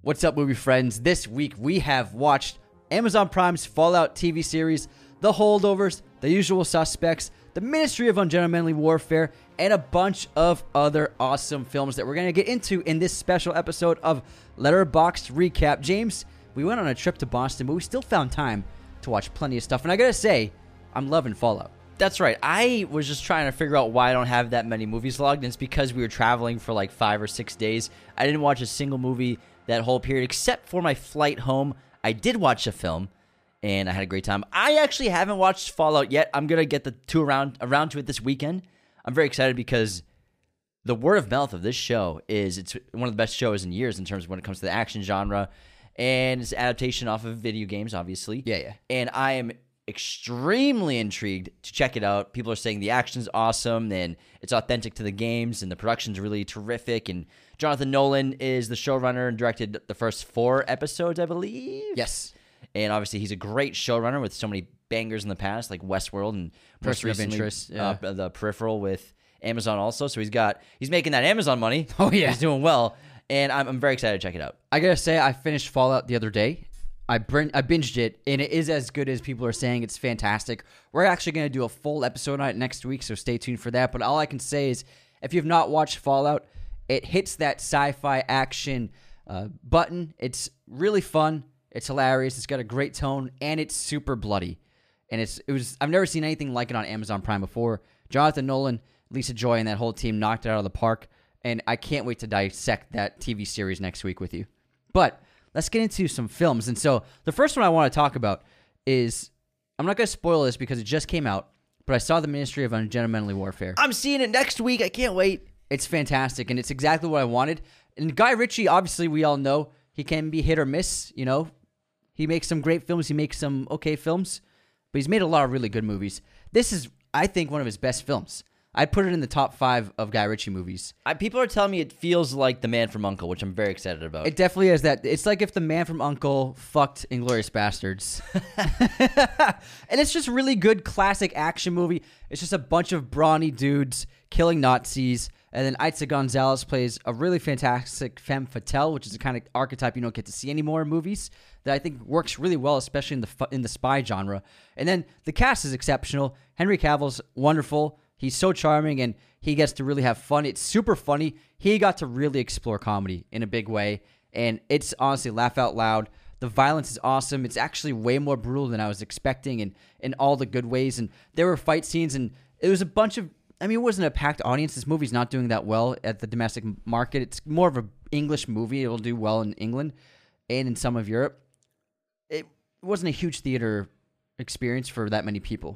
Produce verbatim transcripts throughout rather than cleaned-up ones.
What's up, movie friends? This week we have watched Amazon Prime's Fallout T V series, The Holdovers, The Usual Suspects, The Ministry of Ungentlemanly Warfare, and a bunch of other awesome films that we're going to get into in this special episode of Letterboxd Recap. James, we went on a trip to Boston, but we still found time to watch plenty of stuff. And I got to say, I'm loving Fallout. That's right. I was just trying to figure out why I don't have that many movies logged, and it's because we were traveling for like five or six days. I didn't watch a single movie that whole period, except for my flight home. I did watch a film, and I had a great time. I actually haven't watched Fallout yet. I'm going to get the two around, around to it this weekend. I'm very excited because the word of mouth of this show is it's one of the best shows in years in terms of when it comes to the action genre, and it's adaptation off of video games, obviously. Yeah, yeah. And I am extremely intrigued to check it out. People are saying the action's awesome and it's authentic to the games and the production's really terrific. And Jonathan Nolan is the showrunner and directed the first four episodes, I believe. Yes. And obviously he's a great showrunner with so many bangers in the past, like Westworld and most Person of recently Interest, yeah. uh, the Peripheral with Amazon also. So he's got he's making that Amazon money. Oh, yeah. He's doing well. And I'm, I'm very excited to check it out. I got to say, I finished Fallout the other day. I, bring, I binged it, and it is as good as people are saying. It's fantastic. We're actually going to do a full episode on it next week, so stay tuned for that. But all I can say is, if you've not watched Fallout, it hits that sci-fi action uh, button. It's really fun. It's hilarious. It's got a great tone, and it's super bloody. And it's it was I've never seen anything like it on Amazon Prime before. Jonathan Nolan, Lisa Joy, and that whole team knocked it out of the park, and I can't wait to dissect that T V series next week with you. But let's get into some films. And so the first one I want to talk about is, I'm not going to spoil this because it just came out, but I saw The Ministry of Ungentlemanly Warfare. I'm seeing it next week. I can't wait. It's fantastic, and it's exactly what I wanted. And Guy Ritchie, obviously, we all know, he can be hit or miss, you know. He makes some great films. He makes some okay films, but he's made a lot of really good movies. This is, I think, one of his best films. I'd put it in the top five of Guy Ritchie movies. I, people are telling me it feels like The Man from U N C L E, which I'm very excited about. It definitely is that. It's like if The Man from U N C L E fucked Inglourious Bastards. And it's just really good classic action movie. It's just a bunch of brawny dudes killing Nazis. And then Itza Gonzalez plays a really fantastic femme fatale, which is a kind of archetype you don't get to see anymore in movies, that I think works really well, especially in the in the spy genre. And then the cast is exceptional. Henry Cavill's wonderful. He's so charming, and he gets to really have fun. It's super funny. He got to really explore comedy in a big way, and it's honestly laugh out loud. The violence is awesome. It's actually way more brutal than I was expecting, and in all the good ways. And there were fight scenes, and it was a bunch of, I mean, it wasn't a packed audience. This movie's not doing that well at the domestic market. It's more of an English movie. It'll do well in England and in some of Europe. It wasn't a huge theater experience for that many people.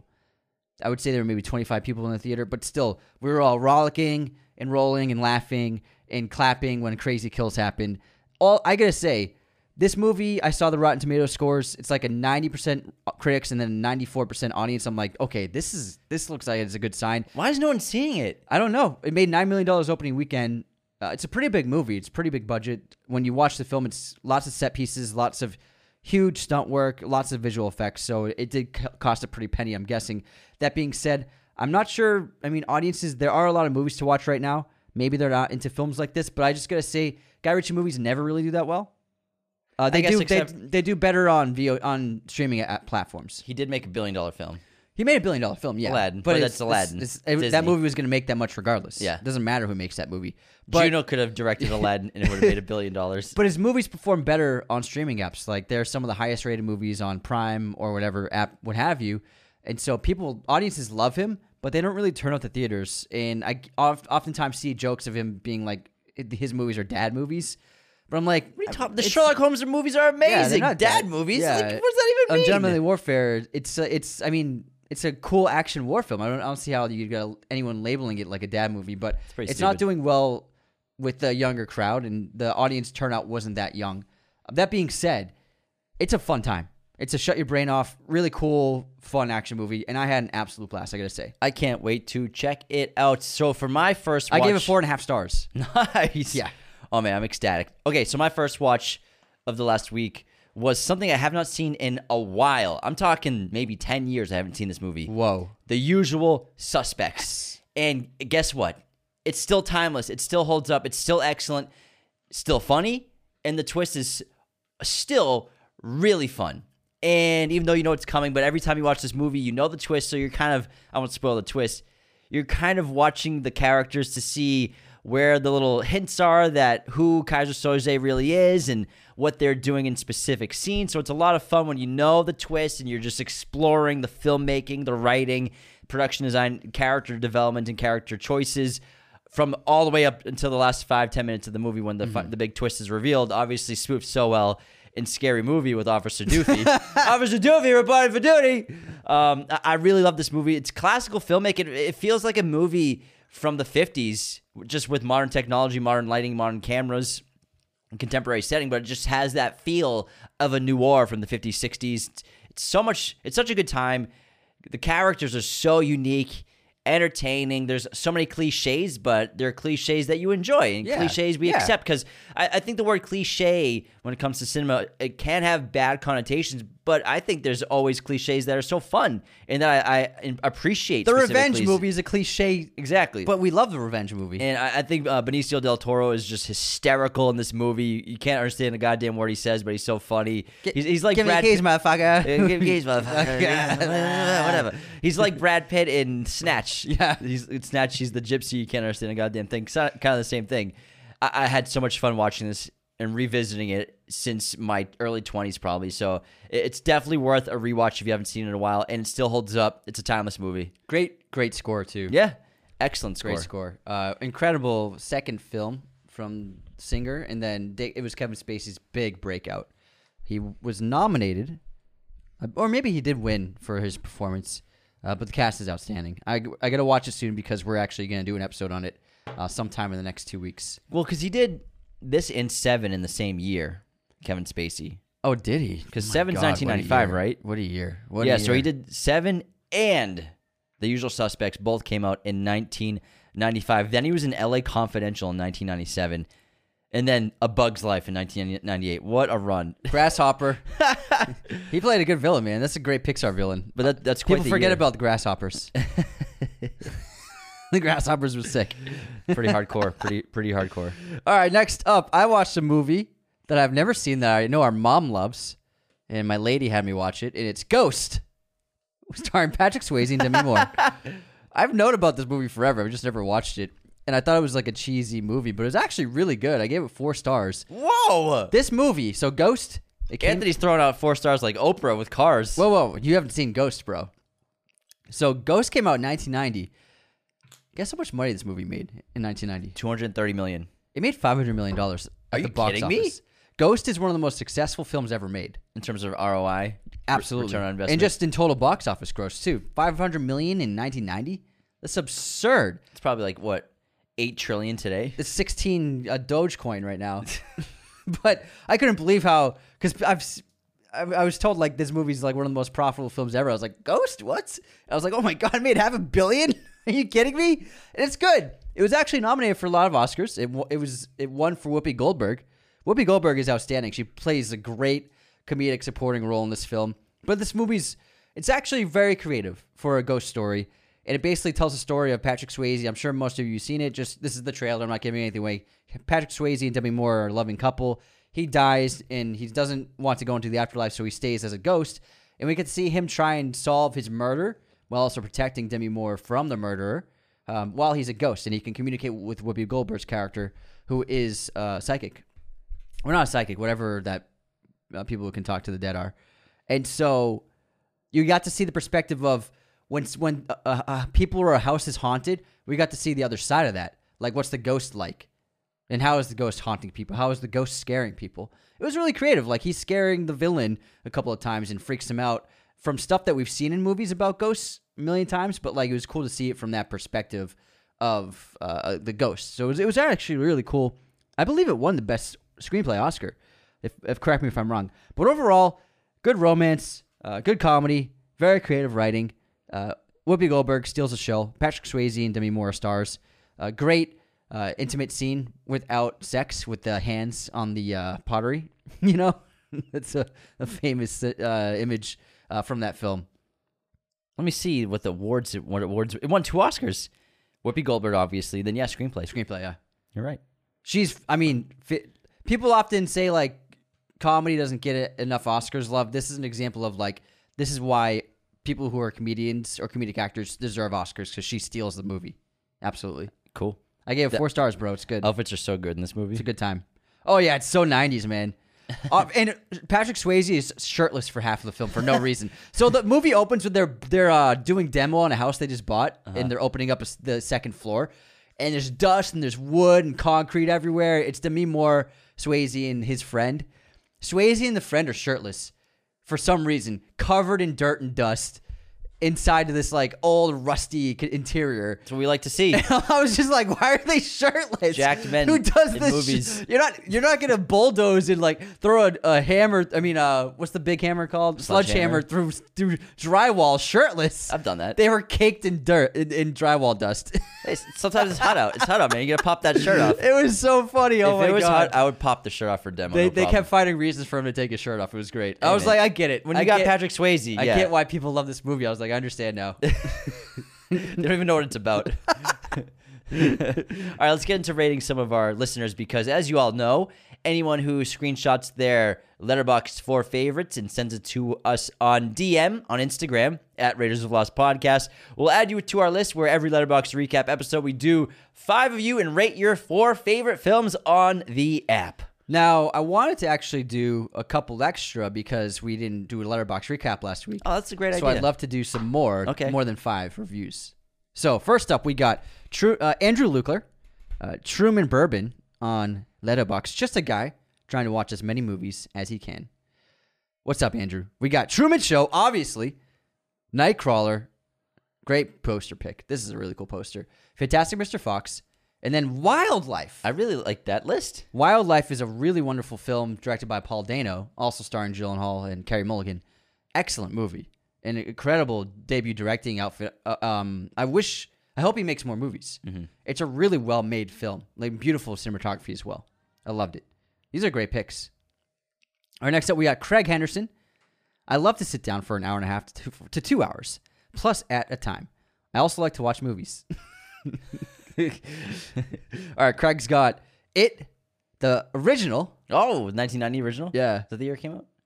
I would say there were maybe twenty-five people in the theater, but still, we were all rollicking and rolling and laughing and clapping when crazy kills happened. All I gotta say, this movie, I saw the Rotten Tomatoes scores. It's like a ninety percent critics and then a ninety-four percent audience. I'm like, okay, this is this looks like it's a good sign. Why is no one seeing it? I don't know. It made nine million dollars opening weekend. Uh, it's a pretty big movie. It's a pretty big budget. When you watch the film, it's lots of set pieces, lots of huge stunt work, lots of visual effects. So it did cost a pretty penny, I'm guessing. That being said, I'm not sure. I mean, audiences, there are a lot of movies to watch right now. Maybe they're not into films like this, but I just got to say, Guy Ritchie movies never really do that well. Uh, they do they, they do better on V O, on streaming at platforms. He did make a billion dollar film. He made a billion dollar film, yeah. Aladdin, but, but it's, that's Aladdin. It's, it's, it, that movie was going to make that much regardless. Yeah. It doesn't matter who makes that movie. But, Juno could have directed Aladdin and it would have made a billion dollars. But his movies perform better on streaming apps. Like, they're some of the highest rated movies on Prime or whatever app, what have you. And so people, audiences love him, but they don't really turn out to theaters. And I oft, oftentimes see jokes of him being like, his movies are dad movies. But I'm like, the Sherlock Holmes movies are amazing. Yeah, dad, dad movies? Yeah. Like, what does that even mean? Ungentlemanly Warfare, it's, uh, it's, I mean, it's a cool action war film. I don't, I don't see how you got anyone labeling it like a dad movie, but it's, it's not doing well with the younger crowd, and the audience turnout wasn't that young. That being said, it's a fun time. It's a shut your brain off, really cool, fun action movie, and I had an absolute blast, I gotta say. I can't wait to check it out. So for my first watch... I gave it four and a half stars. Nice. Yeah. Oh, man, I'm ecstatic. Okay, so my first watch of the last week was something I have not seen in a while. I'm talking maybe ten years I haven't seen this movie. Whoa. The Usual Suspects. And guess what? It's still timeless. It still holds up. It's still excellent. Still funny. and the twist is still really fun. And even though you know it's coming, but every time you watch this movie, you know the twist, so you're kind of, I won't spoil the twist, you're kind of watching the characters to see where the little hints are that who Kaiser Soze really is and what they're doing in specific scenes. So it's a lot of fun when you know the twist and you're just exploring the filmmaking, the writing, production design, character development, and character choices from all the way up until the last five, ten minutes of the movie when the mm-hmm. the big twist is revealed. Obviously spoofed so well in Scary Movie with Officer Doofy. Officer Doofy reporting for duty. Um, I, I really love this movie. It's classical filmmaking. It, it feels like a movie from the fifties, just with modern technology, modern lighting, modern cameras, and contemporary setting, but it just has that feel of a noir from the fifties, sixties. It's, it's so much, it's such a good time. The characters are so unique, entertaining. There's so many cliches, but they're cliches that you enjoy and yeah, cliches we yeah. accept, because I, I think the word cliche when it comes to cinema, it can have bad connotations, but I think there's always cliches that are so fun and that I, I appreciate. The revenge movie is a cliche, exactly, but we love the revenge movie. And I, I think uh, Benicio del Toro is just hysterical in this movie. You can't understand a goddamn word he says, but he's so funny. Get, he's, he's like give Brad me the keys, Pitt. motherfucker. Give me the keys, motherfucker. Whatever. He's like Brad Pitt in Snatch. Yeah, he's in Snatch. He's the gypsy. You can't understand a goddamn thing. Kind of the same thing. I, I had so much fun watching this and revisiting it since my early twenties, probably. So it's definitely worth a rewatch if you haven't seen it in a while, and it still holds up. It's a timeless movie. Great, great score too. Yeah, excellent score. Great score. Uh, incredible second film from Singer, and then it was Kevin Spacey's big breakout. He was nominated, or maybe he did win for his performance, uh, but the cast is outstanding. I, I got to watch it soon because we're actually going to do an episode on it uh, sometime in the next two weeks. Well, because he did this in Seven in the same year, Kevin Spacey. Oh, did he? Because oh Seven's nineteen ninety-five, right? What a year. What yeah, a year. So he did Seven and The Usual Suspects. Both came out in nineteen ninety-five. Then he was in L A Confidential in nineteen ninety-seven. And then A Bug's Life in nineteen ninety-eight. What a run. Grasshopper. He played a good villain, man. That's a great Pixar villain. But that, that's quite People the forget year. about the grasshoppers. The grasshoppers were sick. Pretty hardcore. Pretty pretty hardcore. All right, next up, I watched a movie that I've never seen that I know our mom loves, and my lady had me watch it, and it's Ghost, starring Patrick Swayze and Demi Moore. I've known about this movie forever. I've just never watched it, and I thought it was like a cheesy movie, but it was actually really good. I gave it four stars. Whoa! This movie, so Ghost. It came, Anthony's throwing out four stars like Oprah with Cars. Whoa, whoa! You haven't seen Ghost, bro. So Ghost came out in nineteen ninety. Guess how much money this movie made in nineteen ninety? two hundred thirty million dollars. It made five hundred million dollars at Are the you box kidding office. me? Ghost is one of the most successful films ever made. In terms of R O I? Absolutely. Return on investment. And just in total box office gross, too. five hundred million dollars in nineteen ninety? That's absurd. It's probably like, what, eight trillion dollars today? It's sixteen uh, Dogecoin right now. But I couldn't believe how, because I've... I I was told, like, this movie's, like, one of the most profitable films ever. I was like, Ghost? What? I was like, oh, my God, it made half a billion? Are you kidding me? And it's good. It was actually nominated for a lot of Oscars. It, it was it won for Whoopi Goldberg. Whoopi Goldberg is outstanding. She plays a great comedic supporting role in this film. But this movie's, it's actually very creative for a ghost story. And it basically tells the story of Patrick Swayze. I'm sure most of you have seen it. Just, this is the trailer. I'm not giving anything away. Patrick Swayze and Demi Moore are a loving couple. He dies, and he doesn't want to go into the afterlife, so he stays as a ghost. And we get to see him try and solve his murder while also protecting Demi Moore from the murderer um, while he's a ghost. And he can communicate with Whoopi Goldberg's character, who is uh, psychic. We're not a psychic, whatever that uh, people who can talk to the dead are. And so you got to see the perspective of when when uh, uh, people or a house is haunted, we got to see the other side of that. Like, what's the ghost like? And how is the ghost haunting people? How is the ghost scaring people? It was really creative. Like, he's scaring the villain a couple of times and freaks him out from stuff that we've seen in movies about ghosts a million times. But, like, it was cool to see it from that perspective of uh, the ghost. So it was, it was actually really cool. I believe it won the best screenplay Oscar. If, if correct me if I'm wrong. But overall, good romance, uh, good comedy, very creative writing. Uh, Whoopi Goldberg steals the show. Patrick Swayze and Demi Moore are stars. Uh, great. Uh, intimate scene without sex with the hands on the uh, pottery. You know, that's a, a famous uh, image uh, from that film. Let me see what the awards. What awards? It won two Oscars. Whoopi Goldberg, obviously. Then yeah, screenplay. Screenplay, yeah. You're right. She's. I mean, fi- people often say like comedy doesn't get it enough Oscars love. This is an example of like this is why people who are comedians or comedic actors deserve Oscars because she steals the movie. Absolutely. Cool. I gave it The- four stars, bro. It's good. Outfits are so good in this movie. It's a good time. Oh yeah, it's so nineties, man. uh, and Patrick Swayze is shirtless for half of the film for no reason. So the movie opens with they're they're uh, doing demo on a house they just bought, Uh-huh. and they're opening up a s the second floor, and there's dust and there's wood and concrete everywhere. It's Demi Moore, Swayze, and his friend. Swayze and the friend are shirtless for some reason, covered in dirt and dust. Inside of this like old rusty c- interior. That's what we like to see. I was just like, why are they shirtless? Jacked men Who does in this? movies. Sh- you're not. You're not gonna bulldoze and like throw a, a hammer. I mean, uh, what's the big hammer called? Sledgehammer. Sledgehammer through through drywall shirtless. I've done that. They were caked in dirt in, in drywall dust. Hey, sometimes it's hot out. It's hot out, man. You gotta pop that shirt off. It was so funny. Oh if my it was god. hot, I would pop the shirt off for demo. they no they problem. kept finding reasons for him to take his shirt off. It was great. I Hey, was man. like, I get it. When I you got get, Patrick Swayze, I yeah. get why people love this movie. I was like, I understand now. They don't even know what it's about. All right, let's get into rating some of our listeners because, as you all know, anyone who screenshots their Letterboxd four favorites and sends it to us on D M on Instagram at Raiders of Lost Podcast, we'll add you to our list where every Letterboxd recap episode we do five of you and rate your four favorite films on the app. Now, I wanted to actually do a couple extra because we didn't do a letterbox recap last week. Oh, that's a great so idea. I'd love to do some more, Okay. more than five reviews. So first up, we got Tru- uh, Andrew Lukler, uh, Truman Bourbon on Letterboxd, just a guy trying to watch as many movies as he can. What's up, Andrew? We got Truman Show, obviously, Nightcrawler, great poster pick. This is a really cool poster. Fantastic Mister Fox, and then Wildlife. I really like that list. Wildlife is a really wonderful film directed by Paul Dano, also starring Gyllenhaal and Carey Mulligan. Excellent movie. An incredible debut directing outfit. Uh, um, I wish, I hope he makes more movies. Mm-hmm. It's a really well-made film. Like beautiful cinematography as well. I loved it. These are great picks. All right, next up we got Craig Henderson. I love to sit down for an hour and a half to two, to two hours, plus at a time. I also like to watch movies. All right, Craig's got It, the original. Oh, nineteen ninety original? Yeah. Is that the year it came out?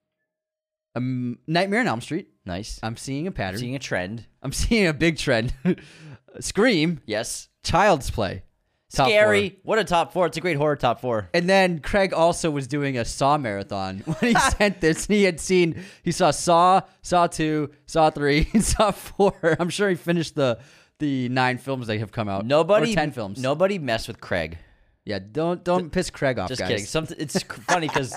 Um, Nightmare on Elm Street. Nice. I'm seeing a pattern. Seeing a trend. I'm seeing a big trend. Scream. Yes. Child's Play. Top Scary. four. What a top four. It's a great horror top four. And then Craig also was doing a Saw marathon when he sent this. He had seen, he saw Saw, Saw two, Saw three, and Saw four. I'm sure he finished the the nine films that have come out. Nobody. Or ten films. Nobody mess with Craig. Yeah, don't don't piss Craig off, Just guys. kidding. Something. It's funny because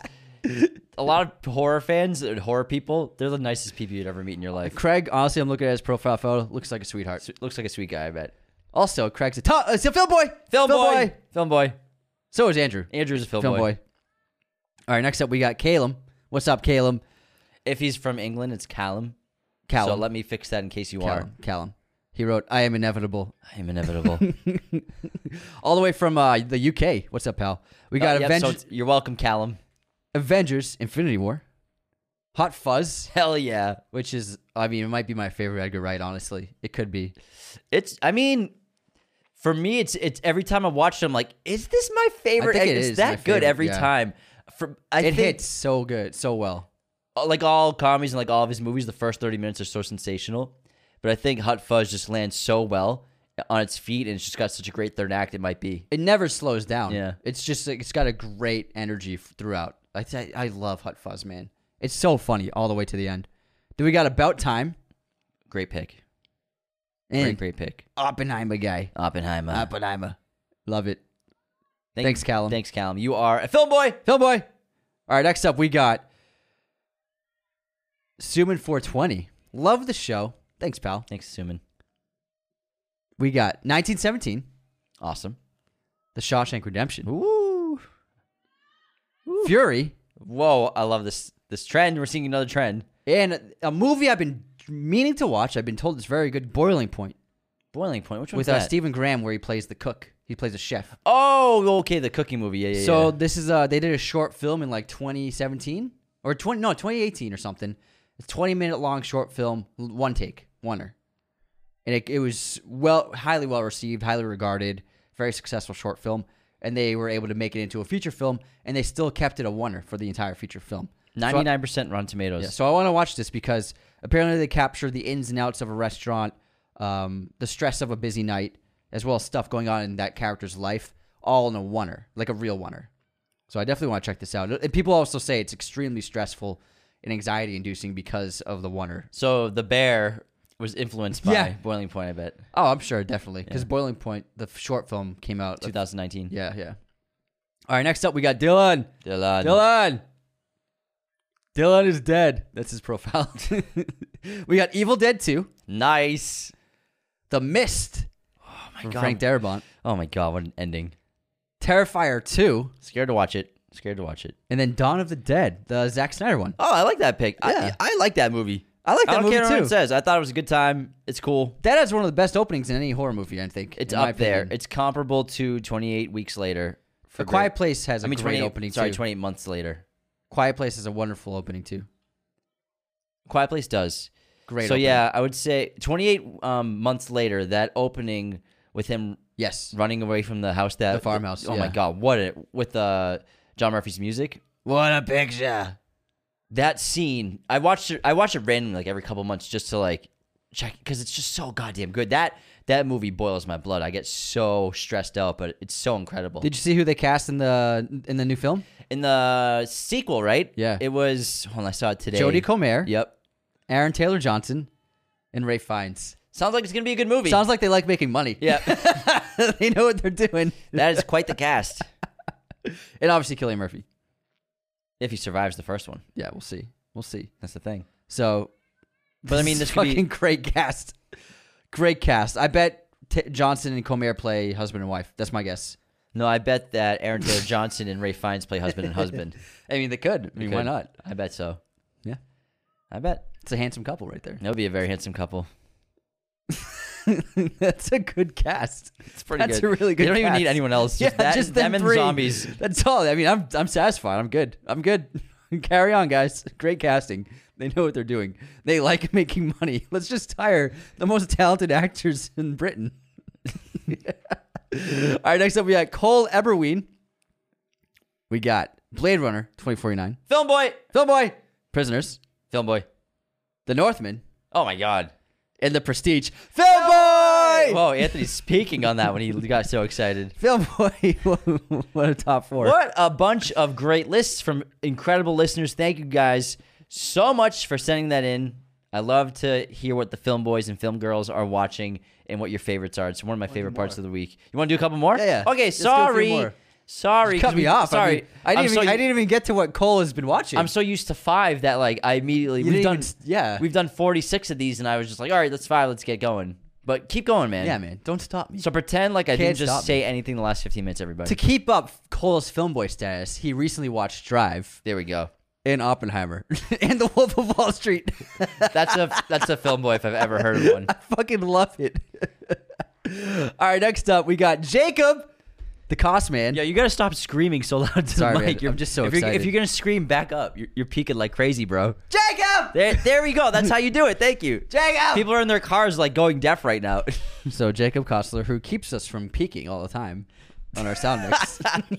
a lot of horror fans and horror people, they're the nicest people you'd ever meet in your life. Craig, honestly, I'm looking at his profile photo. Looks like a sweetheart. Looks like a sweet guy, I bet. Also, Craig's a, to- uh, it's a film boy. Film, boy. Film boy. So is Andrew. Andrew's a film, Film boy. boy. All right, next up we got Calum. What's up, Calum? If he's from England, it's Callum. Callum. So let me fix that in case you Callum. Callum. He wrote, I am inevitable. are. I am inevitable. All the way from uh, the U K. What's up, pal? We got Uh, yep, Avengers, so you're welcome, Callum. Avengers Infinity War. Hot Fuzz, Hell yeah. which is, I mean, it might be my favorite Edgar Wright, honestly. It could be. It's, I mean, for me, it's it's every time I watch it, I'm like, is this my favorite? I think it it's is my that good favorite, every yeah. time. For I It think, hits so good, so well. like all comedies and like all of his movies, the first thirty minutes are so sensational. But I think Hot Fuzz just lands so well on its feet, and it's just got such a great third act. It might be. It never slows down. Yeah. It's just, like, it's got a great energy f- throughout. I, th- I love Hot Fuzz, man. It's so funny all the way to the end. Then we got About Time. Great pick. And Great, great pick. Oppenheimer guy. Oppenheimer. Oppenheimer. Love it. Thank- Thanks, Callum. Thanks, Callum. You are a film boy. Phil boy. All right, next up we got Suman four twenty. Love the show. Thanks, pal. Thanks, Suman. We got nineteen seventeen, Awesome. The Shawshank Redemption. Ooh. Fury, Whoa, I love this this trend. We're seeing another trend. and a movie I've been meaning to watch. I've been told it's very good. Boiling Point Boiling Point. Which one's with uh, that? Stephen Graham, where he plays the cook. He plays a chef. Oh, okay, the cooking movie. Yeah, yeah. So yeah. this is uh they did a short film in like twenty seventeen or twenty no twenty eighteen or something. It's twenty minute long short film, one take, oneer, and it, it was well highly well received, highly regarded, very successful short film. and they were able to make it into a feature film, and they still kept it a oneer for the entire feature film. ninety-nine percent Rotten Tomatoes. Yeah, so I want to watch this because apparently they capture the ins and outs of a restaurant, um, the stress of a busy night, as well as stuff going on in that character's life, all in a oneer, like a real oneer. So I definitely want to check this out. And people also say it's extremely stressful and anxiety-inducing because of the oneer. So The Bear was influenced by Yeah. Boiling Point, I bet. Oh, I'm sure, definitely. Because Yeah. Boiling Point, the f- short film, came out. twenty nineteen. Yeah, yeah. All right, next up, we got Dylan. Dylan. Dylan. Dylan is dead. That's his profile. We got Evil Dead two, Nice. The Mist Oh my from god. Frank Darabont, Oh my god, what an ending. Terrifier two, Scared to watch it. Scared to watch it. and then Dawn of the Dead, the Zack Snyder one. Oh, I like that pick. Yeah. I, I like that movie. I like that I don't movie care what too. it says. I thought it was a good time. It's cool. That has one of the best openings in any horror movie, I think. It's in my up there. opinion. It's comparable to twenty-eight Weeks Later. A great- Quiet Place has a I mean, great twenty-eight opening Sorry, too. twenty-eight months later. Quiet Place has a wonderful opening too. Quiet Place does. Great. so opening. yeah, I would say twenty-eight um, months later, that opening with him Yes. running away from the house that The farmhouse, Oh yeah. my god, what a with uh, John Murphy's music. What a picture. That scene, I watched it. I watch it randomly, like every couple months, just to like check because it's just so goddamn good. That that movie boils my blood. I get so stressed out, but it's so incredible. Did you see who they cast in the in the new film? In the sequel, right? Yeah. It was. Hold on, I saw it today. Jodie Comer, Yep. Aaron Taylor Johnson, and Ray Fiennes. Sounds like it's gonna be a good movie. Sounds like they like making money. Yeah. They know what they're doing. That is quite the cast. And obviously Cillian Murphy. If he survives the first one, Yeah, we'll see. We'll see. that's the thing. So, But I mean, this is could be- fucking great cast. Great cast. I bet T- Johnson and Comer play husband and wife. That's my guess. No, I bet that Aaron Taylor Johnson and Ray Fiennes play husband and husband. I mean, they could. I mean, They why could. not? I bet so. Yeah. I bet. It's a handsome couple right there. That would be a very handsome couple. That's a good cast. It's pretty That's good. a really good You don't even cast. need anyone else. Yeah, Just, that, just them them and three. zombies. That's all. I mean, I'm I'm satisfied. I'm good. I'm good. Carry on, guys. Great casting. They know what they're doing. They like making money. Let's just hire the most talented actors in Britain. All right, next up we got Cole Eberween. We got Blade Runner twenty forty-nine. Film boy. Film Boy. Prisoners. Film boy. The Northman. Oh my god. And The Prestige. Film Boy! Whoa, Anthony's speaking on that when he got so excited. Film Boy. What a top four. What a bunch of great lists from incredible listeners. Thank you guys so much for sending that in. I love to hear what the film boys and film girls are watching and what your favorites are. It's one of my favorite parts of the week. You want to do a couple more? Yeah, yeah. Okay, Let's do a few sorry. more. Sorry. Cut 'cause me we- off. Sorry. I, mean, I, didn't I'm even, so, I didn't even get to what Cole has been watching. I'm so used to five that like I immediately You we've didn't done even s- yeah. we've done forty-six of these and I was just like, all right, let's five, let's get going. But keep going, man. Yeah, man. Don't stop me. So pretend like I Can't didn't just stop say me. anything the last fifteen minutes, everybody. To keep up Cole's film boy status, he recently watched Drive there we go. and Oppenheimer and The Wolf of Wall Street. That's a that's a film boy if I've ever heard of one. I fucking love it. All right, next up we got Jacob, the Cost Man. Yeah, you gotta stop screaming so loud to Sorry, the man. mic. You're, I'm just so if You're, excited. if you're gonna scream, back up. You're, you're peaking like crazy, bro. Jacob! There, there we go. That's how you do it. Thank you. Jacob! People are in their cars like going deaf right now. So Jacob Kostler, who keeps us from peaking all the time on our sound mix.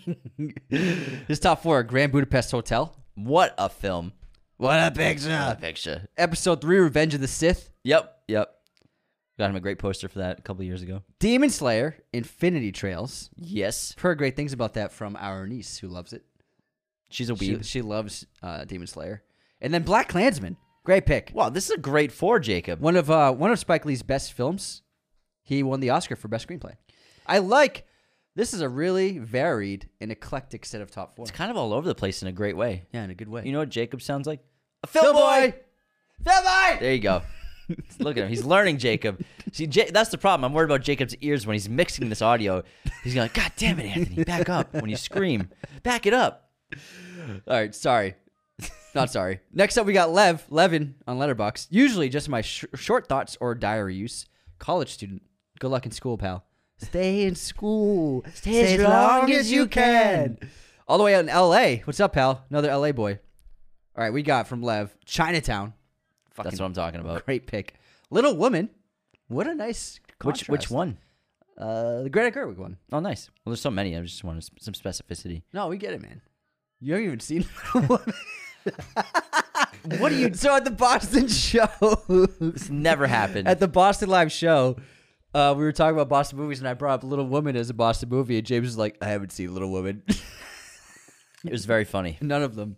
His top four are Grand Budapest Hotel. What a film. What a What a picture. picture. Episode three, Revenge of the Sith. Yep, yep. Got him a great poster for that a couple years ago. Demon Slayer, Infinity Trails. Yes, I've heard great things about that from our niece who loves it. she's a She, weeb. she loves uh, Demon Slayer. And then Black Klansman. Great pick. Wow, this is a great four, Jacob. One of uh, one of Spike Lee's best films. He won the Oscar for Best Screenplay. I like, this is a really varied and eclectic set of top four. It's kind of all over the place in a great way. Yeah, in a good way. You know what Jacob sounds like? A Film Boy! Film Boy! There you go. Look at him. He's learning, Jacob. See, J- that's the problem. I'm worried about Jacob's ears when he's mixing this audio. He's going, God damn it, Anthony. Back up when you scream. Back it up. All right, sorry. Not sorry. Next up, we got Lev, Levin on Letterboxd. Usually just my sh- short thoughts or diary use. College student. Good luck in school, pal. Stay in school. Stay as long as you can. All the way out in L A. What's up, pal? Another L A boy. All right, we got from Lev, Chinatown. Fucking That's what I'm talking about. great pick. Little Woman. What a nice Which contrast. which one? Uh, the Greta Gerwig one. Oh, nice. Well, there's so many. I just wanted some specificity. No, we get it, man. You haven't even seen Little Women. What do you? So at the Boston show, This never happened. at the Boston Live show, uh, we were talking about Boston movies, and I brought up Little Woman as a Boston movie, and James was like, "I haven't seen Little Woman." It was very funny. None of them.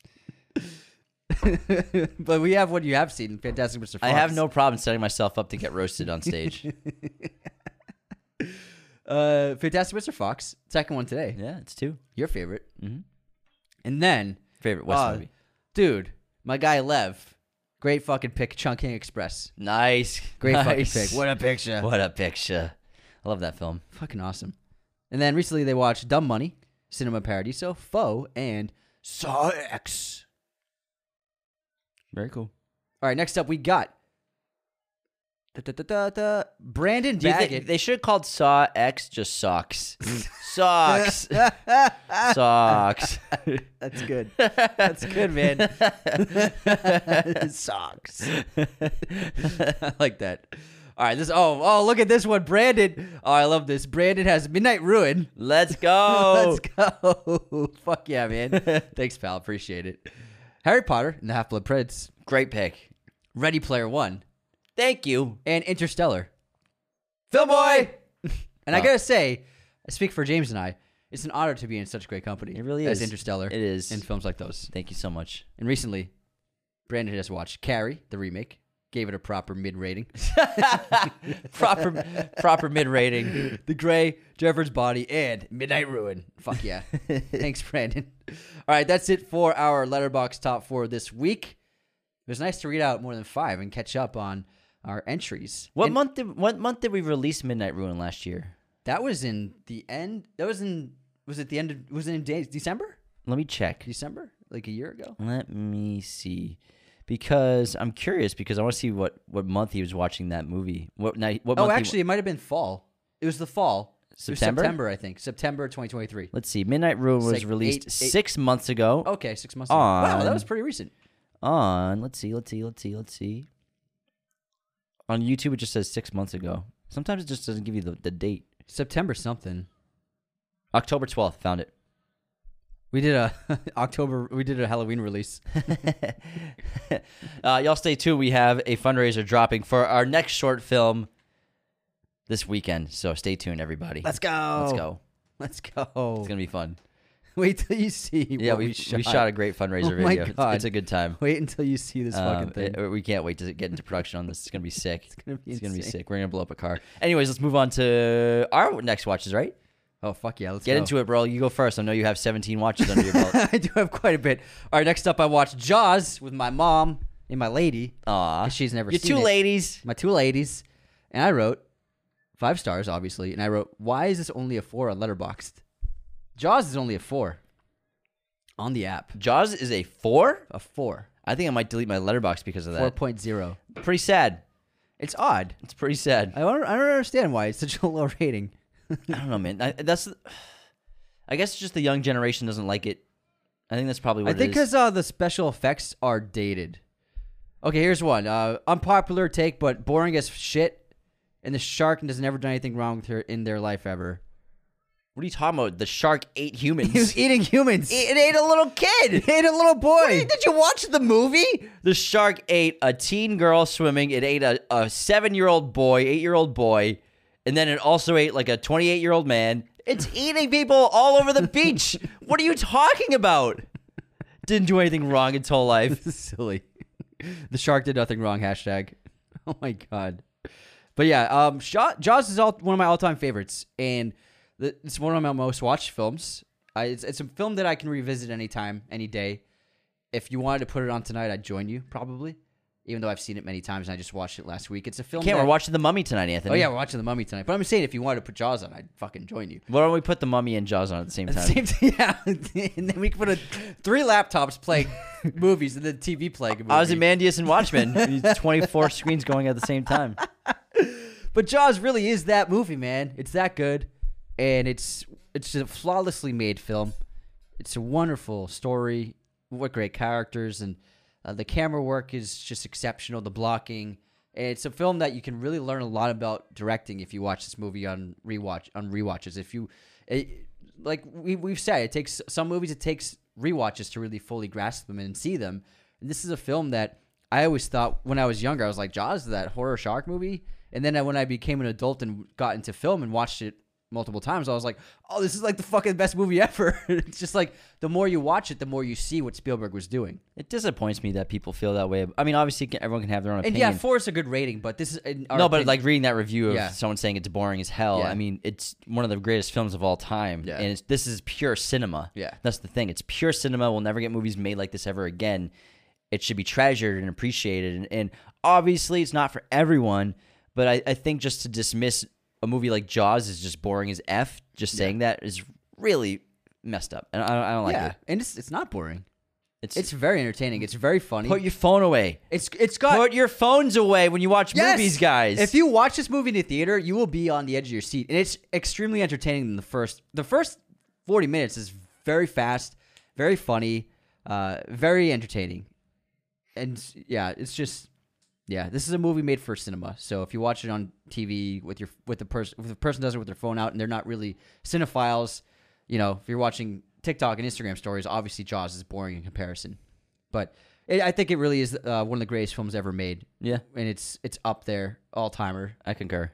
But we have what you have seen, Fantastic Mister Fox. I have no problem setting myself up to get roasted on stage. uh, Fantastic Mister Fox, second one today. Yeah, it's two. Your favorite. Mm-hmm. And then, Favorite West uh, movie. dude, my guy Lev, great fucking pick, Chungking Express. Nice. Great nice. fucking pick. What a picture. What a picture. I love that film. Fucking awesome. And then recently they watched Dumb Money, Cinema Paradiso, Foe, and Saw X. Very cool. All right, next up we got da, da, da, da, da, Brandon Do you Baggett. think they should have called Saw X just Socks? Socks. Socks. That's good. That's good, man. Socks. I like that. All right, this. Oh, oh, look at this one, Brandon. Oh, I love this. Brandon has Midnight Ruin. Let's go. Let's go. Fuck yeah, man. Thanks, pal. Appreciate it. Harry Potter and the Half-Blood Prince, Great pick. Ready Player One, Thank you. and Interstellar. Phil Boy. And I Oh. gotta say, I speak for James and I. It's an honor to be in such great company. It really as is. Interstellar. It is. in films like those. Thank you so much. And recently, Brandon just watched Carrie, the remake. Gave it a proper mid rating. proper proper mid rating. The Grey, Jeffer's Body, and Midnight Ruin. Fuck yeah. Thanks, Brandon. All right, that's it for our Letterboxd top four this week. It was nice to read out more than five and catch up on our entries. What And month did what month did we release Midnight Ruin last year? That was in the end. That was in. Was it the end of? Was it in de- December? Let me check. December, like a year ago. Let me see. Because I'm curious because I want to see what, what month he was watching that movie. What night? What Oh, month he- actually, it might have been fall. It was the fall. It was September? September, I think. September twenty twenty-three. Let's see. Midnight Ruin was like released eight- eight- six months ago. Okay, six months ago. Wow, that On- was pretty recent. On let's see, let's see, let's see, let's see. On YouTube, it just says six months ago. Sometimes it just doesn't give you the, the date. September something. October twelfth. Found it. We did a October. We did a Halloween release. uh, y'all stay tuned. We have a fundraiser dropping for our next short film this weekend. So stay tuned, everybody. Let's go. Let's go. Let's go. It's gonna be fun. Wait till you see. Yeah, what we, we, shot. we shot a great fundraiser Oh my video. It's, God. it's a good time. Wait until you see this Um, fucking thing. it- we can't wait to get into production on this. It's gonna be sick. it's gonna be. It's gonna be insane. sick. We're gonna blow up a car. Anyways, let's move on to our next watches. Right? Oh fuck yeah! Let's Get go. into it, bro. You go first. I know you have seventeen watches under your belt. I do have quite a bit. All right, next up, I watched Jaws with my mom and my lady. Aw, 'Cause she's never Your seen two it. ladies. My two ladies, and I wrote five stars, obviously, and I wrote, "Why is this only a four on Letterboxd?" Jaws is only a four on the app. Jaws is a four. A four. I think I might delete my letterbox because of that. Four point zero. Pretty sad. It's odd. It's pretty sad. I don't. I don't understand why it's such a low rating. I don't know, man. I, that's. I guess it's just the young generation doesn't like it. I think that's probably what I think it is. because uh, the special effects are dated. Okay, here's one. Uh, unpopular take, but boring as shit. And the shark has never done anything wrong with her in their life ever. What are you talking about? The shark ate humans. He was eating humans. It ate a little kid. It ate a little boy. Did you watch the movie? The shark ate a teen girl swimming. It ate a, a seven-year-old boy, eight-year-old boy, and then it also ate like a twenty-eight-year-old man. It's eating people all over the beach. What are you talking about? Didn't do anything wrong its whole life. This is silly. The shark did nothing wrong. Hashtag. Oh my god. But yeah, um, Shaw, Jaws is all, one of my all-time favorites, and the, it's one of my most watched films. I, it's, it's a film that I can revisit anytime, any day. If you wanted to put it on tonight, I'd join you probably. Even though I've seen it many times and I just watched it last week. It's a film. Can't. that, We're watching The Mummy tonight, Anthony. Oh yeah, we're watching The Mummy tonight. But I'm saying if you wanted to put Jaws on, I'd fucking join you. Why don't we put The Mummy and Jaws on at the same At the time? same time, yeah. And then we can put a, three laptops playing movies and then T V playing a movie. Ozymandias and Watchmen. These twenty-four screens going at the same time. But Jaws really is that movie, man. It's that good, and it's it's a flawlessly made film. It's a wonderful story. What great characters, and uh, the camera work is just exceptional. The blocking It's a film that you can really learn a lot about directing if you watch this movie on rewatch on rewatches. If you, it, like we we've said, it takes some movies. It takes rewatches to really fully grasp them and see them. And this is a film that I always thought when I was younger, I was like, Jaws, that horror shark movie. And then when I became an adult and got into film and watched it multiple times, I was like, oh, this is like the fucking best movie ever. It's just like the more you watch it, the more you see what Spielberg was doing. It disappoints me that people feel that way. I mean, obviously, everyone can have their own And opinion. yeah, four is a good rating, but this is in our no, but opinion- like reading that review of Yeah. someone saying it's boring as hell. Yeah. I mean, it's one of the greatest films of all time, Yeah. and it's, this is pure cinema. Yeah. That's the thing. It's pure cinema. We'll never get movies made like this ever again. It should be treasured and appreciated, and, and obviously, it's not for everyone. But I, I think just to dismiss a movie like Jaws is just boring as F, just saying that is really messed up. And I don't, I don't like yeah, it. and it's it's not boring. It's, It's very entertaining. It's very funny. put your phone away. It's it's got Put your phones away when you watch Yes! movies, guys. If you watch this movie in the theater, you will be on the edge of your seat, and it's extremely entertaining. In the first the first forty minutes is very fast, very funny, uh, very entertaining, and yeah, it's just. Yeah, this is a movie made for cinema. So if you watch it on T V with your with the person if the person does it with their phone out and they're not really cinephiles, you know, if you're watching TikTok and Instagram stories, obviously Jaws is boring in comparison. But it, I think it really is uh, one of the greatest films ever made. yeah, And it's it's up there, all timer. I concur.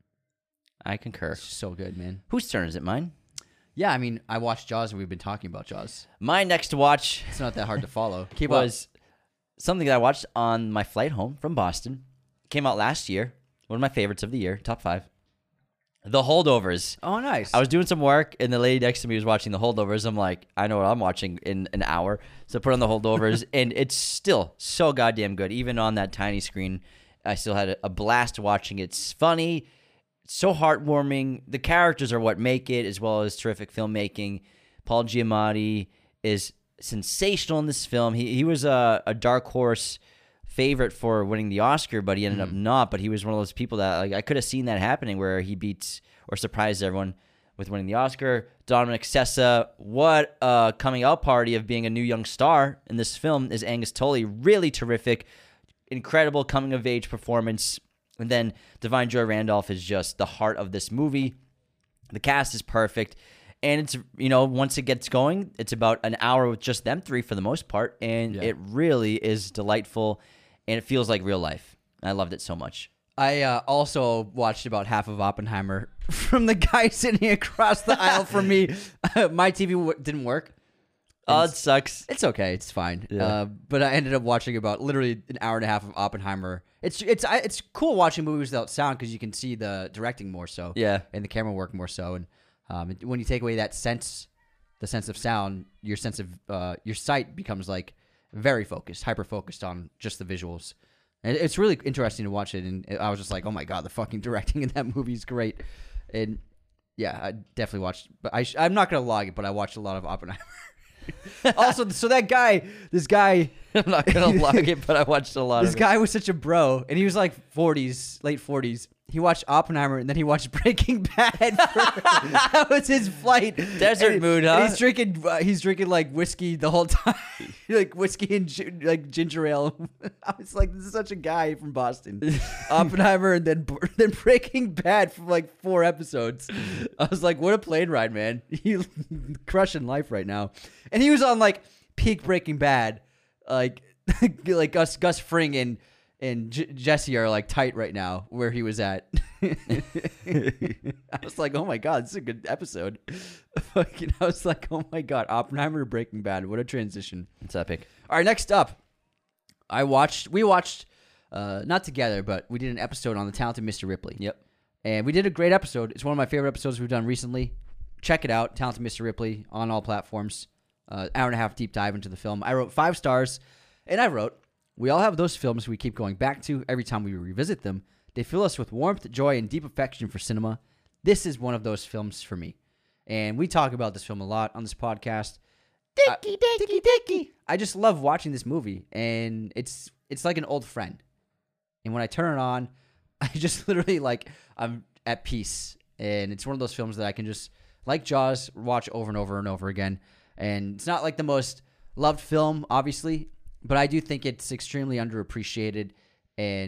I concur. It's just so good, man. Whose turn is it? Mine? Yeah, I mean, I watched Jaws and we've been talking about Jaws. My next watch It's not that hard to follow. Keep up. was something that I watched on my flight home from Boston. Came out last year. One of my favorites of the year, top five. The Holdovers. Oh, nice. I was doing some work, and the lady next to me was watching The Holdovers. I'm like, I know what I'm watching in an hour. So I put on The Holdovers, and it's still so goddamn good. Even on that tiny screen, I still had a blast watching it. It's funny, it's so heartwarming. The characters are what make it, as well as terrific filmmaking. Paul Giamatti is sensational in this film. He he was a, a dark horse favorite for winning the Oscar, but he ended up not. But he was one of those people that like I could have seen that happening, where he beats or surprised everyone with winning the Oscar. Dominic Sessa, what a coming out party of being a new young star in this film is Angus Tully. Really terrific, incredible coming of age performance. And then Divine Joy Randolph is just the heart of this movie. The cast is perfect. And it's, you know, once it gets going, it's about an hour with just them three for the most part. And Yeah. it really is delightful. And it feels like real life. I loved it so much. I uh, also watched about half of Oppenheimer from the guy sitting across the aisle from me. My T V w- didn't work. Oh, it sucks. It's okay. It's fine. Yeah. Uh, but I ended up watching about literally an hour and a half of Oppenheimer. It's it's I, it's cool watching movies without sound because you can see the directing more so. Yeah. And the camera work more so. And um, when you take away that sense, the sense of sound, your sense of uh, your sight becomes like very focused, hyper focused on just the visuals. And it's really interesting to watch it. And I was just like, oh my god, the fucking directing in that movie is great. And yeah, I definitely watched. But I sh- I'm not gonna log it, but I watched a lot of Oppenheimer. Also, so that guy, this guy, I'm not going to log it, but I watched a lot this of guy was such a bro, and he was like forties, late forties. He watched Oppenheimer, and then he watched Breaking Bad. For, that was his flight. Desert And- mood, and huh? He's drinking. Uh, he's drinking like whiskey the whole time, like whiskey and gi- like ginger ale. I was like, this is such a guy from Boston. Oppenheimer, and then then Breaking Bad for like four episodes. I was like, what a plane ride, man! He's crushing life right now, and he was on like peak Breaking Bad, like like Gus Gus Fring and. And J- Jesse are like tight right now where he was at. I was like, oh my god, this is a good episode. Fucking, I was like, oh my god, Oppenheimer to Breaking Bad, what a transition. It's epic. All right, next up, I watched. We watched, uh, not together, but we did an episode on The Talented Mister Ripley. Yep. And we did a great episode. It's one of my favorite episodes we've done recently. Check it out, Talented Mister Ripley on all platforms. Uh, hour and a half deep dive into the film. I wrote five stars, and I wrote. We all have those films we keep going back to every time we revisit them. They fill us with warmth, joy, and deep affection for cinema. This is one of those films for me. And we talk about this film a lot on this podcast. Dicky, Dicky, Dicky. I just love watching this movie, and it's it's like an old friend. And when I turn it on, I just literally, like, I'm at peace. And it's one of those films that I can just, like Jaws, watch over and over and over again. And it's not like the most loved film, obviously, but I do think it's extremely underappreciated and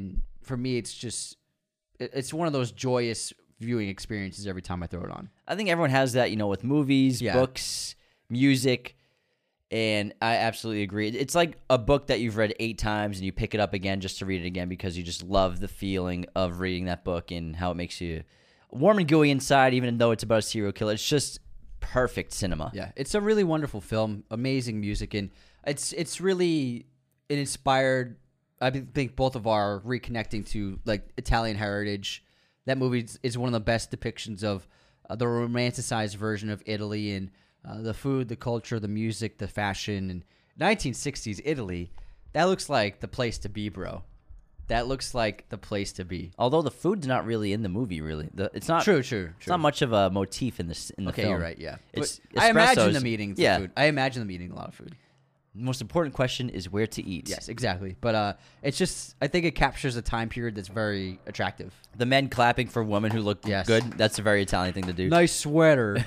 for me, it's just it, it's one of those joyous viewing experiences every time I throw it on. I think everyone has that, you know, with movies, Yeah. books, music, and I absolutely agree. It's like a book that you've read eight times and you pick it up again just to read it again because you just love the feeling of reading that book and how it makes you warm and gooey inside, even though it's about a serial killer. It's just perfect cinema. Yeah, it's a really wonderful film, amazing music, and it's it's really it inspired. I think both of our reconnecting to like Italian heritage. That movie is- is one of the best depictions of uh, the romanticized version of Italy and uh, the food, the culture, the music, the fashion. And nineteen sixties Italy, that looks like the place to be, bro. That looks like the place to be. Although the food's not really in the movie, really. The, it's not True, true, It's true. not much of a motif in this in the Okay, film. you're right. Yeah, It's But I imagine espressos. them eating Yeah. food. I imagine them eating a lot of food. Most important question is where to eat. Yes, exactly. But uh, it's just I think it captures a time period that's very attractive. The men clapping for women who look Yes. good, that's a very Italian thing to do. Nice sweater.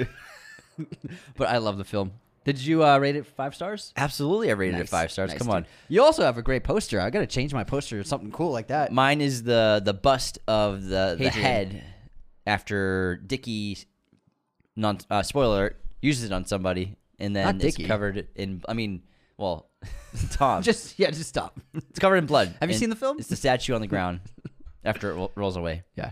But I love the film. Did you uh, rate it five stars? Absolutely, I rated it Nice, five stars. nice, Come dude. on. You also have a great poster. I gotta change my poster to something cool like that. Mine is the the bust of the, the Hadrian. head after Dickie, non uh, spoiler alert, uses it on somebody, and then Not it's Dickie. covered in. I mean, well, Tom. Just yeah, just stop. It's covered in blood. Have you and seen the film? It's the statue on the ground after it ro- rolls away. Yeah,